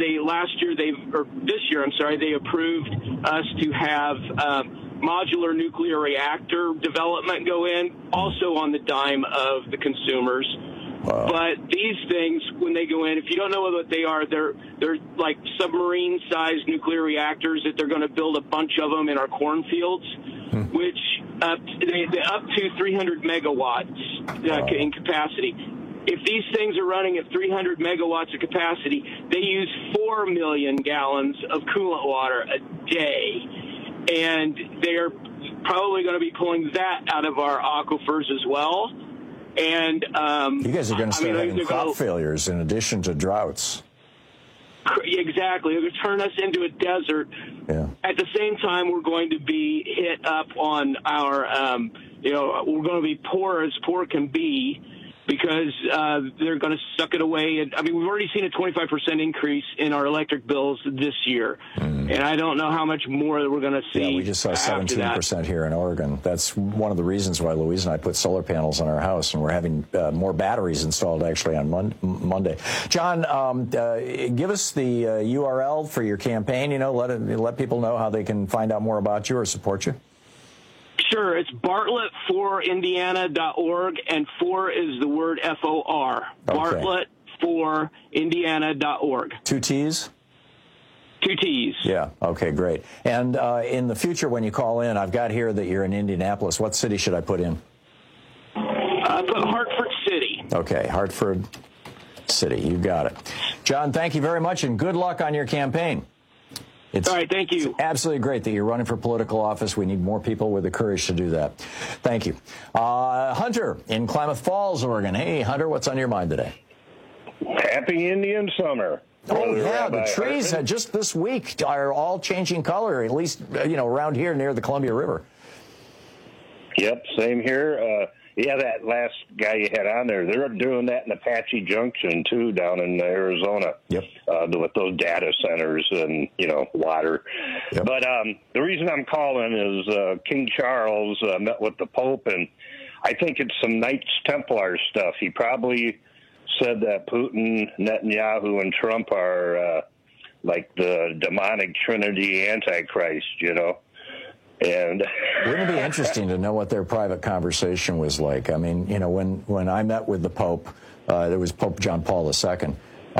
this year they approved us to have modular nuclear reactor development go in, also on the dime of the consumers. Wow. But these things, when they go in, if you don't know what they are, they're like submarine-sized nuclear reactors that they're going to build a bunch of them in our cornfields, which they're up to 300 megawatts in capacity. If these things are running at 300 megawatts of capacity, they use 4 million gallons of coolant water a day. And they're probably going to be pulling that out of our aquifers as well. And you guys are going to start having crop failures in addition to droughts. Exactly. It would turn us into a desert. Yeah. At the same time, we're going to be hit up on our, we're going to be poor as poor can be, because they're going to suck it away. And, we've already seen a 25% increase in our electric bills this year. And I don't know how much more we're going to see. Yeah, we just saw 17% here in Oregon. That's one of the reasons why Louise and I put solar panels on our house, and we're having more batteries installed actually on Monday. John, give us the URL for your campaign. Let people know how they can find out more about you or support you. Sure, it's bartlettforindiana.org, and for is the word FOR. Okay. bartlettforindiana.org. 2 T's? 2 T's. Yeah, okay, great. And in the future when you call in, I've got here that you're in Indianapolis. What city should I put in? Put Hartford City. Okay, Hartford City, you got it. John, thank you very much, and good luck on your campaign. All right, thank you. It's absolutely great that you're running for political office. We need more people with the courage to do that. Thank you. Hunter in Klamath Falls, Oregon. Hey, Hunter, what's on your mind today? Happy Indian summer. Oh, yeah, the trees just this week are all changing color, at least, around here near the Columbia River. Yep, same here. That last guy you had on there, they're doing that in Apache Junction, too, down in Arizona. Yep. With those data centers and, water. Yep. But the reason I'm calling is King Charles met with the Pope, and I think it's some Knights Templar stuff. He probably said that Putin, Netanyahu, and Trump are like the demonic trinity Antichrist, And wouldn't it be interesting to know what their private conversation was like? When I met with the Pope, there was Pope John Paul II.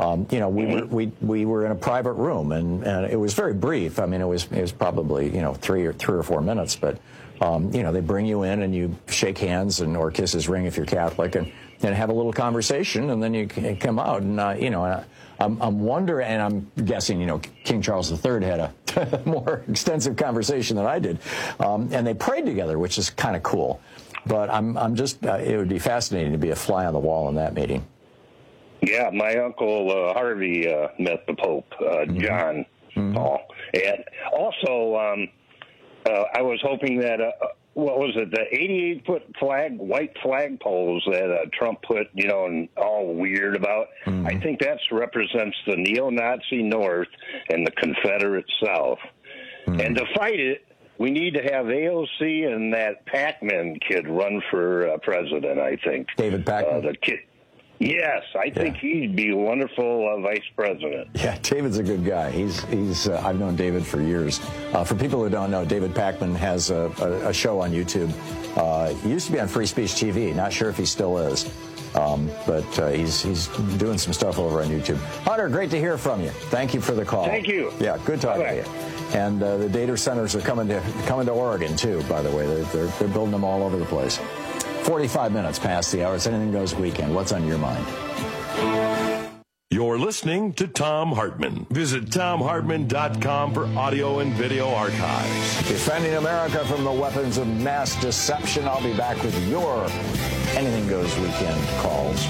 We were in a private room, and it was very brief. It was probably 3 or 4 minutes, but They bring you in and you shake hands or kiss his ring if you're Catholic and have a little conversation, and then you come out. And, I'm wondering, and I'm guessing, King Charles III had a more extensive conversation than I did. And they prayed together, which is kind of cool. But I'm just, it would be fascinating to be a fly on the wall in that meeting. Yeah, my uncle Harvey met the Pope, John Paul. And also, I was hoping that, what was it, the 88-foot white flagpoles that Trump put, and all weird about, I think that represents the neo-Nazi North and the Confederate South. And to fight it, we need to have AOC and that Pac-Man kid run for president, I think. David Pac-Man? The kid. Yes, I think he'd be a wonderful vice president. Yeah, David's a good guy. He's I've known David for years. For people who don't know, David Pac-Man has a show on YouTube. He used to be on Free Speech TV. Not sure if he still is. But he's doing some stuff over on YouTube. Hunter, great to hear from you. Thank you for the call. Thank you. Yeah, good talking to you. And the data centers are coming to Oregon, too, by the way. They're building them all over the place. 45 minutes past the hour. It's Anything Goes weekend. What's on your mind? You're listening to Thom Hartmann. Visit ThomHartmann.com for audio and video archives. Defending America from the weapons of mass deception. I'll be back with your Anything Goes weekend calls.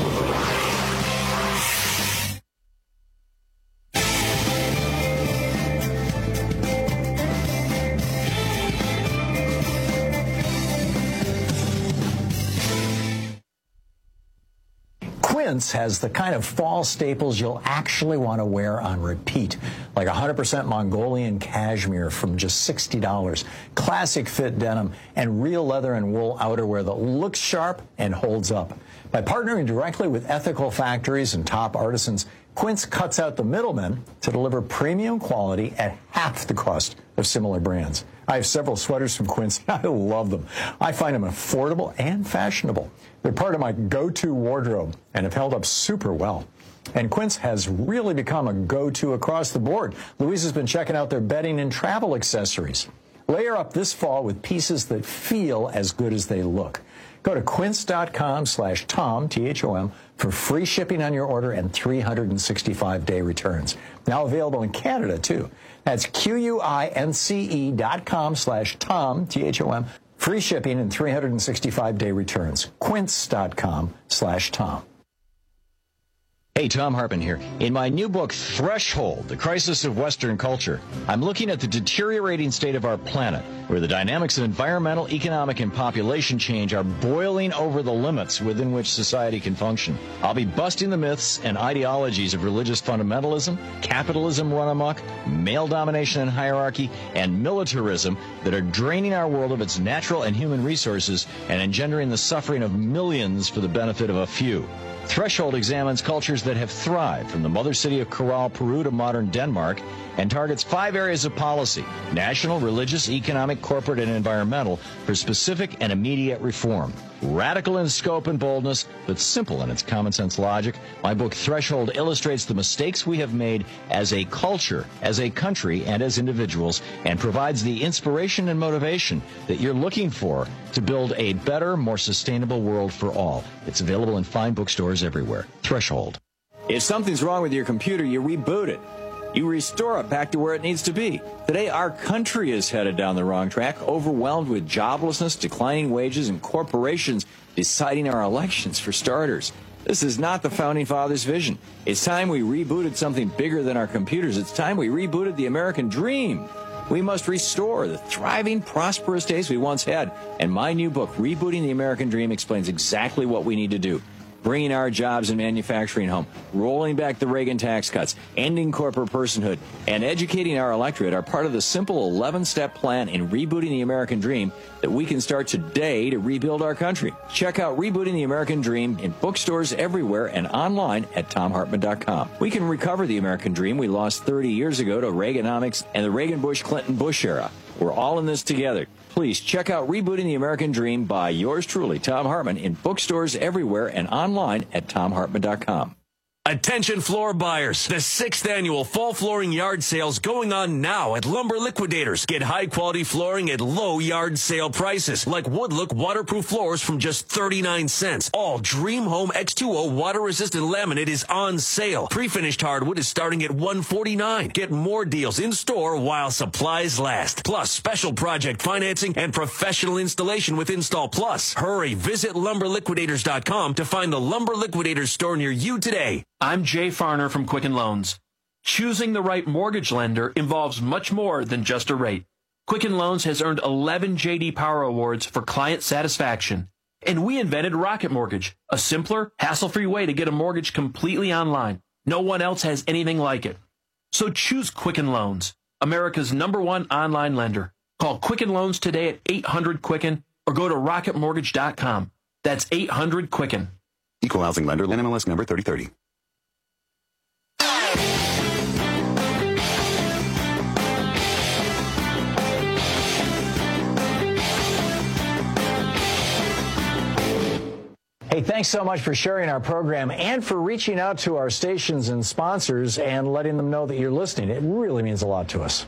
Quince has the kind of fall staples you'll actually want to wear on repeat, like 100% Mongolian cashmere from just $60, classic fit denim, and real leather and wool outerwear that looks sharp and holds up. By partnering directly with ethical factories and top artisans, Quince cuts out the middlemen to deliver premium quality at half the cost of similar brands. I have several sweaters from Quince. I love them. I find them affordable and fashionable. They're part of my go-to wardrobe and have held up super well. And Quince has really become a go-to across the board. Louise has been checking out their bedding and travel accessories. Layer up this fall with pieces that feel as good as they look. Go to quince.com/Tom, T-H-O-M, for free shipping on your order and 365-day returns. Now available in Canada, too. That's QUINCE.com/Tom, T-H-O-M. Free shipping and 365-day returns. Quince.com/Tom. Hey, Thom Hartmann here. In my new book, Threshold, The Crisis of Western Culture, I'm looking at the deteriorating state of our planet, where the dynamics of environmental, economic, and population change are boiling over the limits within which society can function. I'll be busting the myths and ideologies of religious fundamentalism, capitalism run amok, male domination and hierarchy, and militarism that are draining our world of its natural and human resources and engendering the suffering of millions for the benefit of a few. Threshold examines cultures that have thrived, from the mother city of Corral, Peru to modern Denmark, and targets 5 areas of policy: national, religious, economic, corporate, and environmental, for specific and immediate reform. Radical in scope and boldness, but simple in its common sense logic, my book Threshold illustrates the mistakes we have made as a culture, as a country, and as individuals, and provides the inspiration and motivation that you're looking for to build a better, more sustainable world for all. It's available in fine bookstores everywhere. Threshold. If something's wrong with your computer, you reboot it. You restore it back to where it needs to be. Today, our country is headed down the wrong track, overwhelmed with joblessness, declining wages, and corporations deciding our elections, for starters. This is not the Founding Fathers' vision. It's time we rebooted something bigger than our computers. It's time we rebooted the American dream. We must restore the thriving, prosperous days we once had. And my new book, Rebooting the American Dream, explains exactly what we need to do. Bringing our jobs and manufacturing home, rolling back the Reagan tax cuts, ending corporate personhood, and educating our electorate are part of the simple 11-step plan in Rebooting the American Dream that we can start today to rebuild our country. Check out Rebooting the American Dream in bookstores everywhere and online at ThomHartmann.com. We can recover the American dream we lost 30 years ago to Reaganomics and the Reagan-Bush-Clinton-Bush era. We're all in this together. Please check out Rebooting the American Dream by yours truly, Thom Hartmann, in bookstores everywhere and online at ThomHartmann.com. Attention floor buyers. The 6th annual fall flooring yard sales going on now at Lumber Liquidators. Get high quality flooring at low yard sale prices, like Woodlook waterproof floors from just 39 cents. All Dream Home X2O water resistant laminate is on sale. Pre-finished hardwood is starting at $149. Get more deals in store while supplies last. Plus special project financing and professional installation with Install Plus. Hurry, visit lumberliquidators.com to find the Lumber Liquidators store near you today. I'm Jay Farner from Quicken Loans. Choosing the right mortgage lender involves much more than just a rate. Quicken Loans has earned 11 J.D. Power Awards for client satisfaction. And we invented Rocket Mortgage, a simpler, hassle-free way to get a mortgage completely online. No one else has anything like it. So choose Quicken Loans, America's #1 online lender. Call Quicken Loans today at 800-QUICKEN or go to rocketmortgage.com. That's 800-QUICKEN. Equal housing lender, NMLS number 3030. Hey, thanks so much for sharing our program and for reaching out to our stations and sponsors and letting them know that you're listening. It really means a lot to us.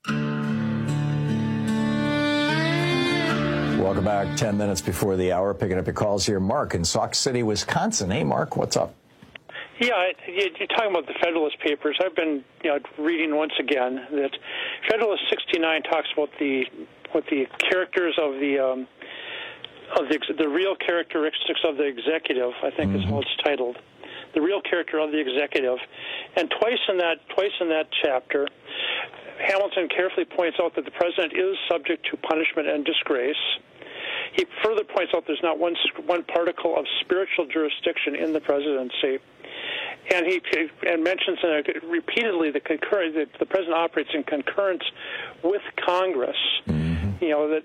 Welcome back. 10 minutes before the hour. Picking up your calls here. Mark in Sauk City, Wisconsin. Hey, Mark, what's up? Yeah, you're talking about the Federalist Papers. I've been reading once again that Federalist 69 talks about the characters of the real characteristics of the executive, I think is how it's titled. The real character of the executive. And twice in that chapter, Hamilton carefully points out that the president is subject to punishment and disgrace. He further points out there's not one particle of spiritual jurisdiction in the presidency. And he mentions repeatedly that the president operates in concurrence with Congress. That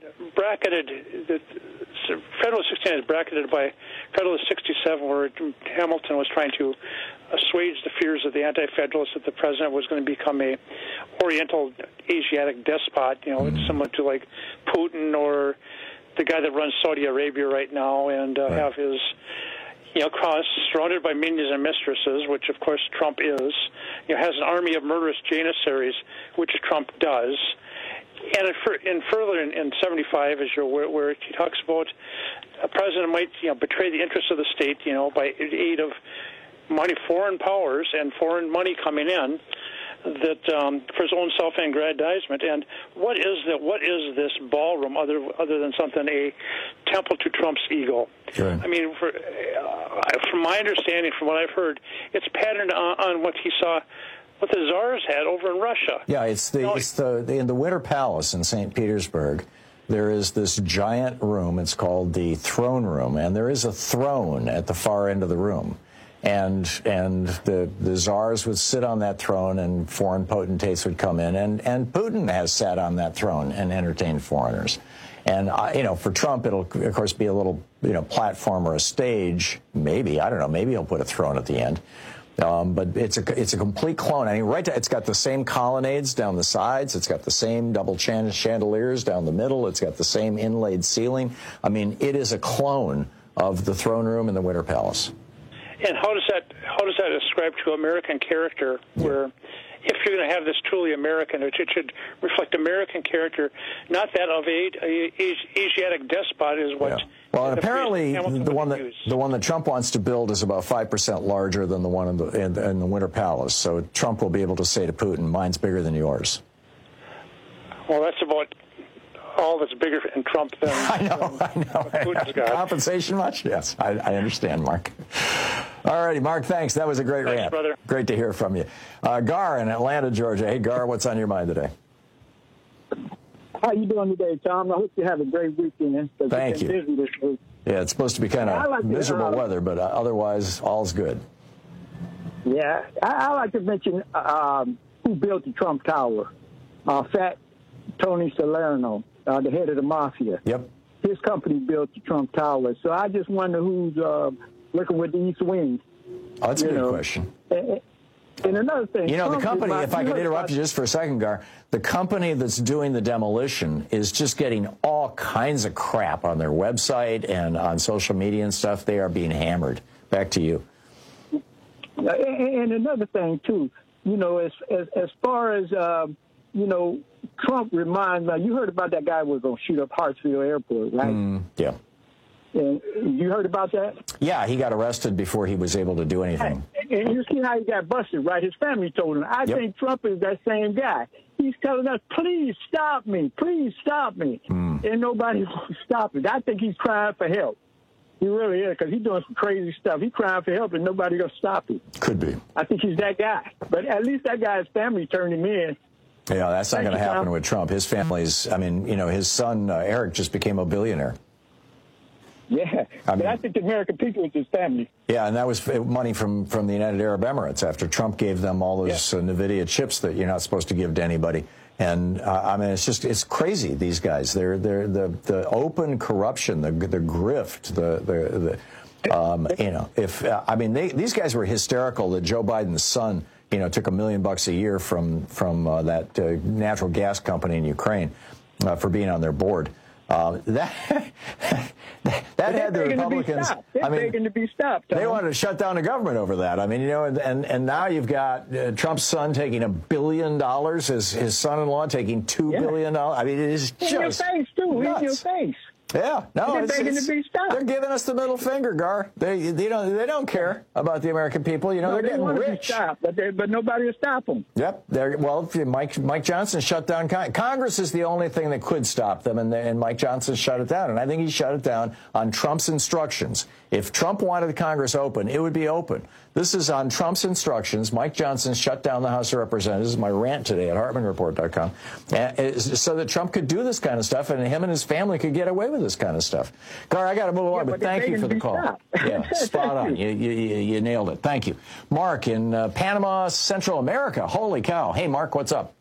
Federalist 69 is bracketed by Federalist 67, where Hamilton was trying to assuage the fears of the anti-federalists that the president was going to become a Oriental Asiatic despot, similar to like Putin or the guy that runs Saudi Arabia right now, and have his surrounded by minions and mistresses, which of course Trump is, has an army of murderous janissaries, which Trump does. And further in 75, as you're aware, where he talks about a president might betray the interests of the state, by aid of foreign powers and foreign money coming in, that for his own self-aggrandizement. And what is this ballroom other than something a temple to Trump's ego? Right. I mean, from my understanding, from what I've heard, it's patterned on what he saw. What the czars had over in Russia. Yeah, it's in the Winter Palace in St. Petersburg. There is this giant room. It's called the throne room, and there is a throne at the far end of the room. And the czars would sit on that throne, and foreign potentates would come in, and Putin has sat on that throne and entertained foreigners. And for Trump, it'll of course be a little platform or a stage. Maybe, I don't know. Maybe he'll put a throne at the end. But it's a complete clone. I mean, it's got the same colonnades down the sides. It's got the same double chandeliers down the middle. It's got the same inlaid ceiling. I mean, it is a clone of the throne room in the Winter Palace. And how does that ascribe to American character? Where, if you're going to have this truly American, it should reflect American character, not that of a Asiatic despot, is what. Yeah. Well, and apparently the one that Trump wants to build is about 5% larger than the one in the Winter Palace. So Trump will be able to say to Putin, "Mine's bigger than yours." Well, that's about all that's bigger in Trump than I know. Putin's got. Compensation much? Yes, I understand, Mark. All righty, Mark, thanks. That was a great rant. Brother. Great to hear from you. Gar in Atlanta, Georgia. Hey, Gar, what's on your mind today? How you doing today, Tom? I hope you have a great weekend. Thank you. Busy this week. Yeah, it's supposed to be kind of miserable weather, but otherwise, all's good. Yeah, I like to mention who built the Trump Tower. Fat Tony Salerno, the head of the mafia. Yep. His company built the Trump Tower. So I just wonder who's working with the East Wing. Oh, that's a good question. And another thing, the company, if I could interrupt you just for a second, Gar, the company that's doing the demolition is just getting all kinds of crap on their website and on social media and stuff. They are being hammered. Back to you. And another thing too, you know, as far as you know, Trump reminds me. You heard about that guy who was going to shoot up Hartsfield Airport, right? Yeah. And you heard about that? Yeah, he got arrested before he was able to do anything. And you see how he got busted, right? His family told him. I think Trump is that same guy. He's telling us, please stop me. Please stop me. And nobody's stopping. I think he's crying for help. He really is, because he's doing some crazy stuff. He's crying for help, and nobody's going to stop him. Could be. I think he's that guy. But at least that guy's family turned him in. Yeah, that's not going to happen with Trump. His family's, I mean, you know, his son, Eric, just became a billionaire. Yeah, but I think the American people is his family. Yeah, and that was money from the United Arab Emirates after Trump gave them all those NVIDIA chips that you're not supposed to give to anybody. And I mean, it's crazy. They's guys, they're the open corruption, the grift, you know, if I mean these guys were hysterical that Joe Biden's son, you know, took $1 million a year from that natural gas company in Ukraine for being on their board. That had the Republicans. They're begging to be stopped. They wanted to shut down the government over that. I mean, you know, and now you've got Trump's son taking $1 billion, his son-in-law taking $2 billion. I mean, it is just in your face too. Nuts. In your face. Yeah, no, they're begging to be stopped. They're giving us the middle finger, Gar. They don't care about the American people. You know, they're getting want rich. To be stopped, but nobody will stop them. Yep. Well, Mike Johnson shut down Congress is the only thing that could stop them, and Mike Johnson shut it down. And I think he shut it down on Trump's instructions. If Trump wanted the Congress open, it would be open. This is on Trump's instructions. Mike Johnson shut down the House of Representatives. This is my rant today at HartmanReport.com. So that Trump could do this kind of stuff, and him and his family could get away with this kind of stuff. Gar, I got to move on, but thank you for the call. Yeah, spot on. You nailed it. Thank you. Mark in Panama, Central America. Holy cow. Hey, Mark, what's up?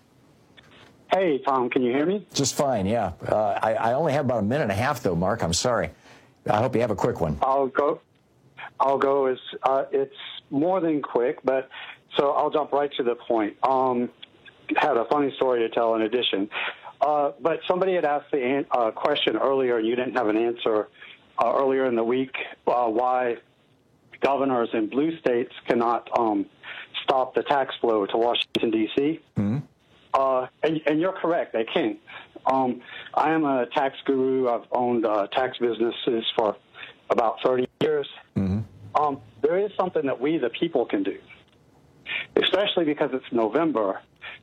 Hey, Tom, can you hear me? Just fine, yeah. I only have about a minute and a half, though, Mark. I'm sorry. I hope you have a quick one. I'll go as it's more than quick, but so I'll jump right to the point. Had a funny story to tell in addition. But somebody had asked the question earlier, and you didn't have an answer earlier in the week, why governors in blue states cannot stop the tax flow to Washington, D.C. Mm-hmm. And you're correct, they can't. I am a tax guru. I've owned tax businesses for about 30 years. Mm-hmm. There is something that we, the people, can do, especially because it's November.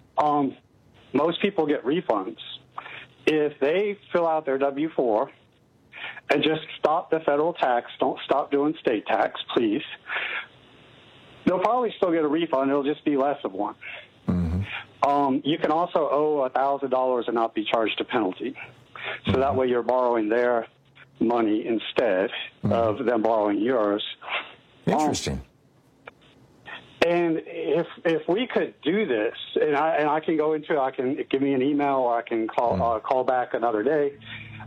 Most people get refunds. If they fill out their W-4 and just stop the federal tax, don't stop doing state tax, please, they'll probably still get a refund. It'll just be less of one. Mm-hmm. You can also owe $1,000 and not be charged a penalty. So that way you're borrowing their money instead of them borrowing yours. Interesting. And if we could do this, and I can go into, I can give me an email, or I can call back another day.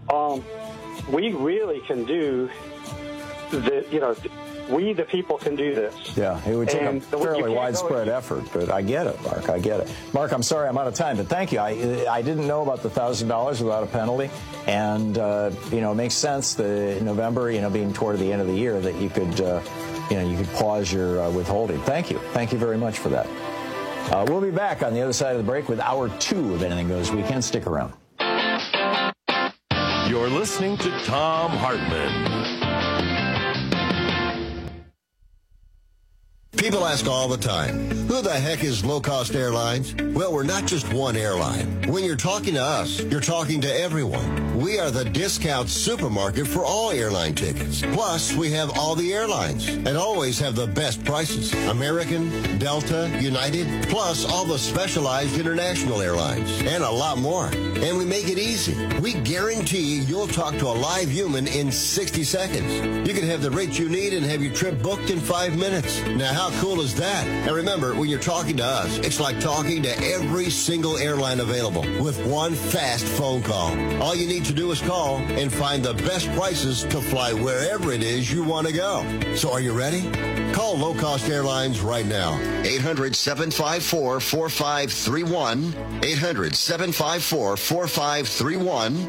We really can do the, you know, we the people can do this. Yeah, it would take a fairly widespread effort, but I get it, Mark. I get it. Mark, I'm sorry I'm out of time, but thank you. I didn't know about the $1,000 without a penalty, and you know, it makes sense that November, you know, being toward the end of the year, that you could. You know, you could pause your withholding. Thank you. Thank you very much for that. We'll be back on the other side of the break with Hour 2 of Anything Goes Weekend. Stick around. You're listening to Thom Hartmann. People ask all the time, who the heck is Low Cost Airlines? Well, we're not just one airline. When you're talking to us, you're talking to everyone. We are the discount supermarket for all airline tickets. Plus, we have all the airlines and always have the best prices. American, Delta, United, plus all the specialized international airlines and a lot more. And we make it easy. We guarantee you'll talk to a live human in 60 seconds. You can have the rates you need and have your trip booked in 5 minutes. Now, how cool is that? And remember, when you're talking to us, it's like talking to every single airline available with one fast phone call. All you need to do is call and find the best prices to fly wherever it is you want to go. So are you ready? Call Low Cost Airlines right now. 800-754-4531. 800-754-4531.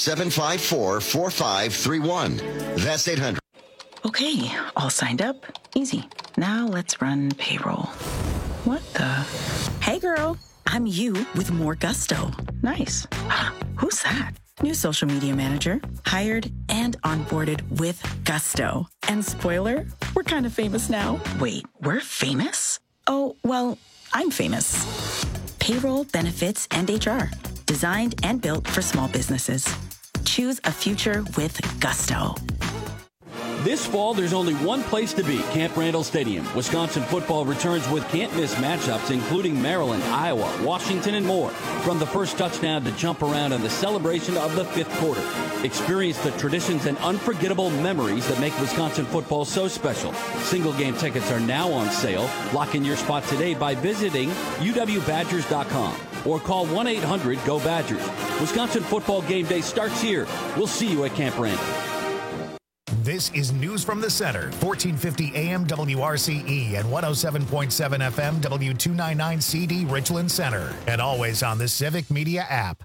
800-754-4531. That's 800. Okay, all signed up. Easy. Now let's run payroll. What the? Hey, girl. I'm you with more gusto. Nice. Who's that? New social media manager. Hired and onboarded with gusto. And spoiler, we're kind of famous now. Wait, we're famous? Oh, well, I'm famous. Payroll, benefits, and HR. Designed and built for small businesses. Choose a future with gusto. This fall, there's only one place to be, Camp Randall Stadium. Wisconsin football returns with can't-miss matchups, including Maryland, Iowa, Washington, and more. From the first touchdown to jump around in the celebration of the fifth quarter. Experience the traditions and unforgettable memories that make Wisconsin football so special. Single-game tickets are now on sale. Lock in your spot today by visiting uwbadgers.com or call 1-800-GO-BADGERS. Wisconsin football game day starts here. We'll see you at Camp Randall. This is News from the Center, 1450 AM WRCE and 107.7 FM W299CD Richland Center, and always on the Civic Media app.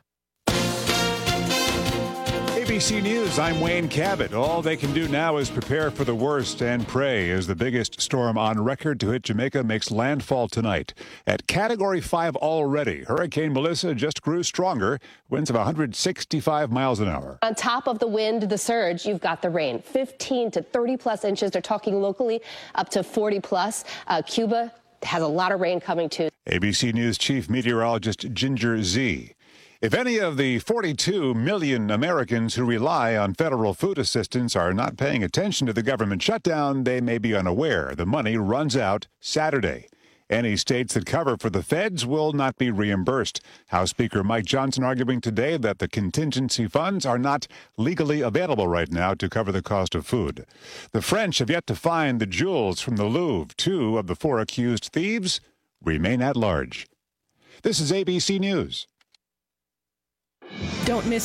ABC News, I'm Wayne Cabot. All they can do now is prepare for the worst and pray as the biggest storm on record to hit Jamaica makes landfall tonight. At Category 5 already, Hurricane Melissa just grew stronger, winds of 165 miles an hour. On top of the wind, the surge, you've got the rain. 15 to 30-plus inches. They're talking locally up to 40-plus. Cuba has a lot of rain coming, too. ABC News Chief Meteorologist Ginger Z. If any of the 42 million Americans who rely on federal food assistance are not paying attention to the government shutdown, they may be unaware. The money runs out Saturday. Any states that cover for the feds will not be reimbursed. House Speaker Mike Johnson arguing today that the contingency funds are not legally available right now to cover the cost of food. The French have yet to find the jewels from the Louvre. 2 of the 4 accused thieves remain at large. This is ABC News. Don't miss